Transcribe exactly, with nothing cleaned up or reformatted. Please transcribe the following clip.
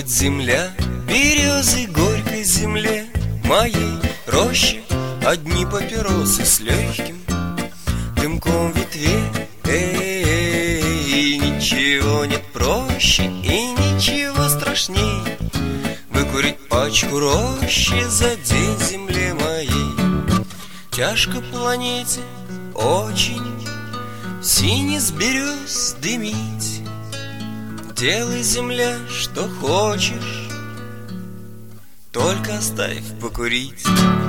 Курит земля, березы горькой земле моей роще одни папиросы с легким дымком ветвей. Эй, ничего нет проще и ничего страшней выкурить пачку рощи за день земле моей. Тяжко планете очень синий с берез дымить. Делай, земля, что хочешь, только оставь покурить.